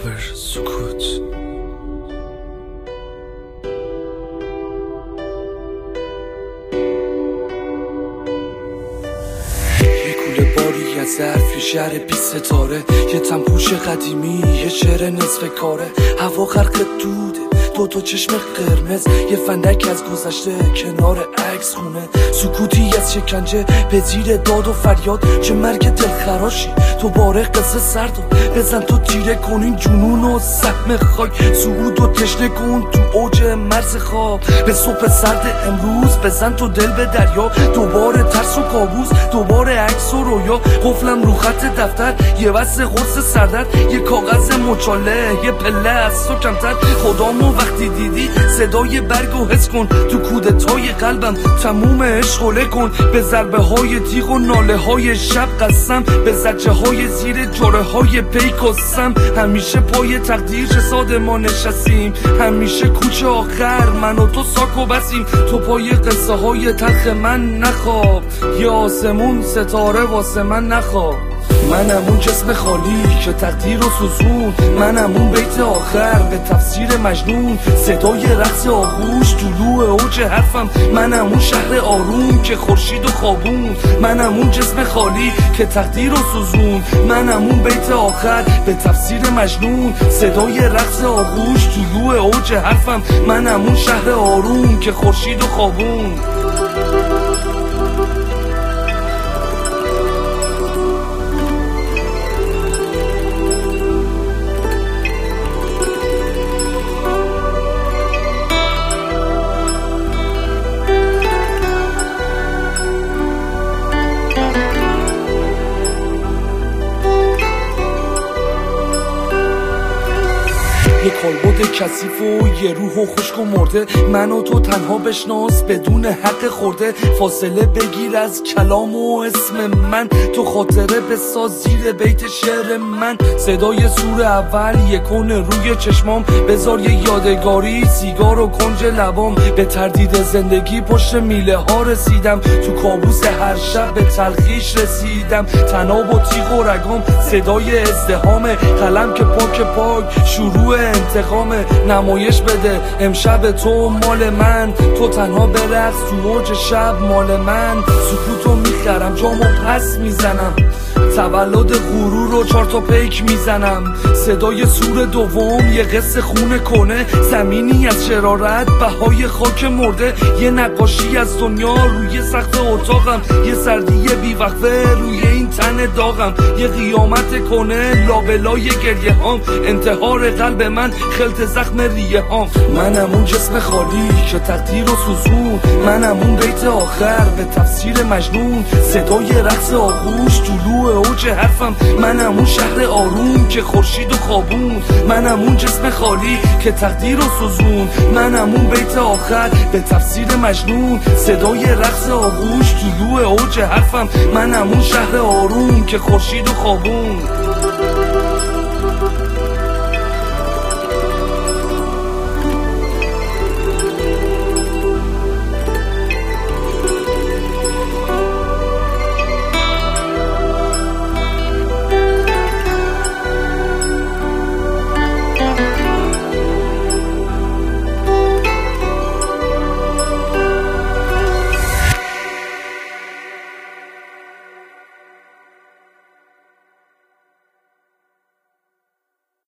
کاور سکوت. یه کوله باری از ظرف، یه شهر 20 ستاره، یه تنپوش قدیمی، یه شعر نصف کاره، هوا غرق دوده، دو چشم قرمز، یه فندک از گذشته کنار عکس خونه، سکوتی از شکنجه به زیر داد و فریاد. چه مرگ دلخراشی دوباره قصه سردو بزن تو تیره کن این جنون و سهم خاک، صعود و تشنه کن تو اوج مرز خواب. به صبح سرد امروز بزن تو دل به دریا، دوباره ترس و کابوس، دوباره عکس و رویا. قفلم رو خط دفتر، یه وصل قرص سردرد، یه کاغذ مچاله، یه پله از تو کمتر. خدامو وقتی دیدی صدای برگ و حس کن، تو کودتای قلبم تموم عشق کن. به ضربه های تیغ و ناله های شب قسم، به زجه های زیر جوره های پیک و سم. همیشه پای تقدیر چه ساده ما نشستیم، همیشه کوچه آخر من و تو ساک و بسیم. تو پای قصه های تلخ من نخواب، یا آسمون ستاره واسه من نخواب. منم اون جسم خالی که تقدیر و سوزون، منم اون بیت آخر به تفسیر مجنون، صدای رقص آغوش طلوع اوج حرفم. منم اون شهر آروم که خورشید و خوابون، منم اون جسم خالی که تقدیر و سوزون، منم اون بیت آخر به تفسیر مجنون، صدای رقص آغوش طلوع اوج حرفم. منم اون شهر آروم که خورشید و خوابون. یه کالبد کثیف و یه روح و خشک و مرده، من و تو تنها بشناس بدون حق خورده. فاصله بگیر از کلام و اسم من، تو خاطره بساز زیر بیت شعر من. صدای سور اول یکون روی چشمام، بذار یه یادگاری سیگار و کنج لبام. به تردید زندگی پشت میله ها رسیدم، تو کابوس هر شب به تلخیش رسیدم. تناب و تیغ و رگام صدای ازدهام، قلم که پاک شروع انتقام. نمایش بده امشب تو مال من، تو تنها برقص تو اوج شب مال من. سکوتو میخرم جامو پس میزنم، تولد غرور رو 4 تا پیک میزنم. صدای سور دوم یه قصه خونه کنه، زمینی از شرارت بهای خاک مرده. یه نقاشی از دنیا روی سقف اتاقم، یه سردی بیوقفه روی این تن داغم. یه قیامت کنه لابلای گریه هام، انتحار قلب من خلط زخم ریه هام. منم اون جسم خالی که تقدیر و سوزون، منم اون بیت آخر به تفسیر مجنون، صدای رقص آغوش طلوع اوج حرفم. منم اون شهر آروم که خورشید و خوابون، منم اون جسم خالی که تقدیر و سوزون، منم اون بیت آخر به تفسیر مجنون، صدای رقص آغوش طلوع اوج حرفم. منم اون شهر آروم که خورشید و خوابون.